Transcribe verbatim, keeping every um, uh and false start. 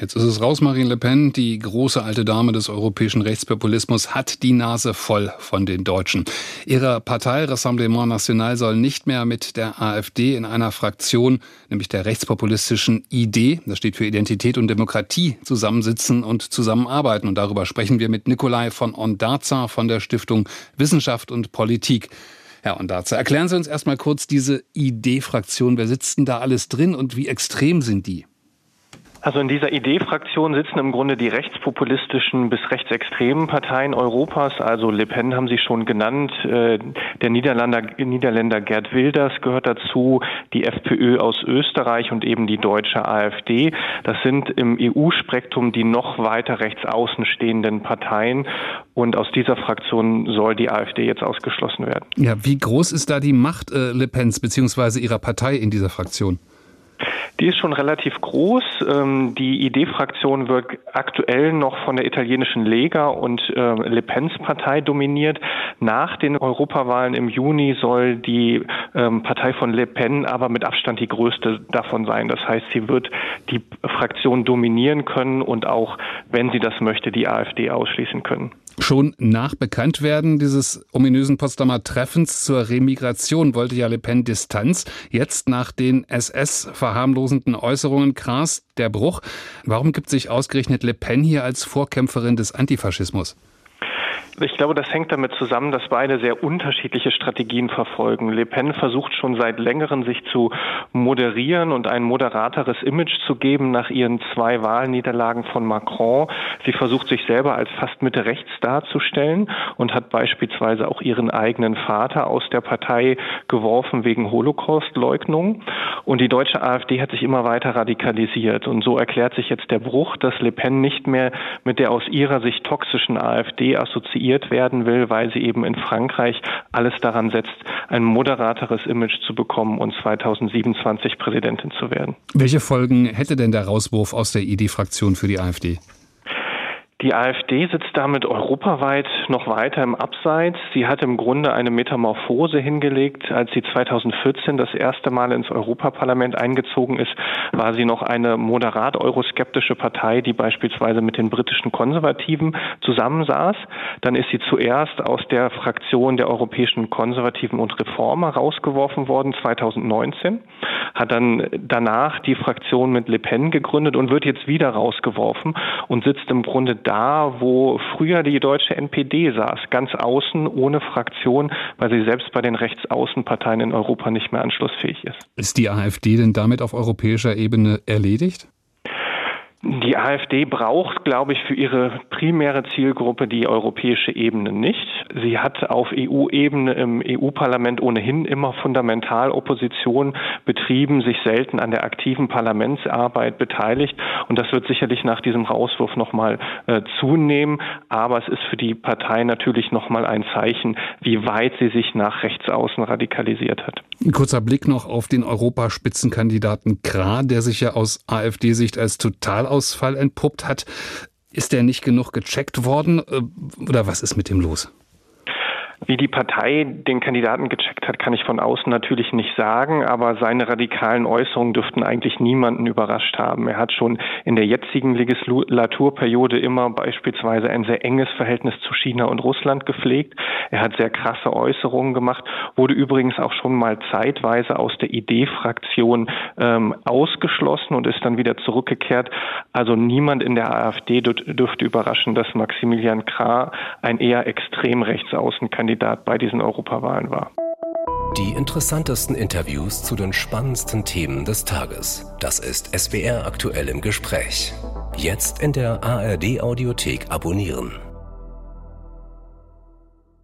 Jetzt ist es raus, Marine Le Pen, die große alte Dame des europäischen Rechtspopulismus, hat die Nase voll von den Deutschen. Ihre Partei Rassemblement National soll nicht mehr mit der AfD in einer Fraktion, nämlich der rechtspopulistischen I D, das steht für Identität und Demokratie, zusammensitzen und zusammenarbeiten. Und darüber sprechen wir mit Nikolai von Ondarza von der Stiftung Wissenschaft und Politik. Herr Ondarza, erklären Sie uns erstmal kurz diese I D-Fraktion. Wer sitzt denn da alles drin und wie extrem sind die? Also in dieser I D-Fraktion sitzen im Grunde die rechtspopulistischen bis rechtsextremen Parteien Europas. Also Le Pen haben Sie schon genannt. Der Niederländer, Niederländer Geert Wilders gehört dazu, die FPÖ aus Österreich und eben die deutsche AfD. Das sind im E U-Spektrum die noch weiter rechts außen stehenden Parteien. Und aus dieser Fraktion soll die AfD jetzt ausgeschlossen werden. Ja, wie groß ist da die Macht äh, Le Pens bzw. ihrer Partei in dieser Fraktion? Die ist schon relativ groß. Die I D-Fraktion wird aktuell noch von der italienischen Lega und Le Pens Partei dominiert. Nach den Europawahlen im Juni soll die Partei von Le Pen aber mit Abstand die größte davon sein. Das heißt, sie wird die Fraktion dominieren können und auch, wenn sie das möchte, die AfD ausschließen können. Schon nach Bekanntwerden dieses ominösen Potsdamer Treffens zur Remigration wollte ja Le Pen Distanz. Jetzt nach den S S-verharmlosenden Äußerungen Kraas der Bruch. Warum gibt sich ausgerechnet Le Pen hier als Vorkämpferin des Antifaschismus? Ich glaube, das hängt damit zusammen, dass beide sehr unterschiedliche Strategien verfolgen. Le Pen versucht schon seit längerem, sich zu moderieren und ein moderateres Image zu geben nach ihren zwei Wahlniederlagen von Macron. Sie versucht sich selber als fast Mitte rechts darzustellen und hat beispielsweise auch ihren eigenen Vater aus der Partei geworfen wegen Holocaustleugnung. Und die deutsche AfD hat sich immer weiter radikalisiert. Und so erklärt sich jetzt der Bruch, dass Le Pen nicht mehr mit der aus ihrer Sicht toxischen AfD assoziiert werden will, weil sie eben in Frankreich alles daran setzt, ein moderateres Image zu bekommen und zweitausendsiebenundzwanzig Präsidentin zu werden. Welche Folgen hätte denn der Rauswurf aus der I D-Fraktion für die AfD? Die AfD sitzt damit europaweit noch weiter im Abseits. Sie hat im Grunde eine Metamorphose hingelegt. Als sie zweitausendvierzehn das erste Mal ins Europaparlament eingezogen ist, war sie noch eine moderat euroskeptische Partei, die beispielsweise mit den britischen Konservativen zusammensaß. Dann ist sie zuerst aus der Fraktion der europäischen Konservativen und Reformer rausgeworfen worden, zweitausendneunzehn, hat dann danach die Fraktion mit Le Pen gegründet und wird jetzt wieder rausgeworfen und sitzt im Grunde da, Da, wo früher die deutsche N P D saß, ganz außen, ohne Fraktion, weil sie selbst bei den Rechtsaußenparteien in Europa nicht mehr anschlussfähig ist. Ist die AfD denn damit auf europäischer Ebene erledigt? Die AfD braucht, glaube ich, für ihre primäre Zielgruppe die europäische Ebene nicht. Sie hat auf E U-Ebene im E U-Parlament ohnehin immer fundamental Opposition betrieben, sich selten an der aktiven Parlamentsarbeit beteiligt. Und das wird sicherlich nach diesem Rauswurf nochmal äh, zunehmen. Aber es ist für die Partei natürlich nochmal ein Zeichen, wie weit sie sich nach rechts außen radikalisiert hat. Ein kurzer Blick noch auf den Europaspitzenkandidaten Krah, der sich ja aus AfD-Sicht als Totalausfall entpuppt hat. Ist der nicht genug gecheckt worden oder was ist mit dem los? Wie die Partei den Kandidaten gecheckt hat, kann ich von außen natürlich nicht sagen, aber seine radikalen Äußerungen dürften eigentlich niemanden überrascht haben. Er hat schon in der jetzigen Legislaturperiode immer beispielsweise ein sehr enges Verhältnis zu China und Russland gepflegt. Er hat sehr krasse Äußerungen gemacht, wurde übrigens auch schon mal zeitweise aus der I D-Fraktion ähm, ausgeschlossen und ist dann wieder zurückgekehrt. Also niemand in der AfD dürfte überraschen, dass Maximilian Krah ein eher extrem rechtsaußen Kandidat bei diesen Europawahlen war. Die interessantesten Interviews zu den spannendsten Themen des Tages. Das ist S W R aktuell im Gespräch. Jetzt in der A R D Audiothek abonnieren.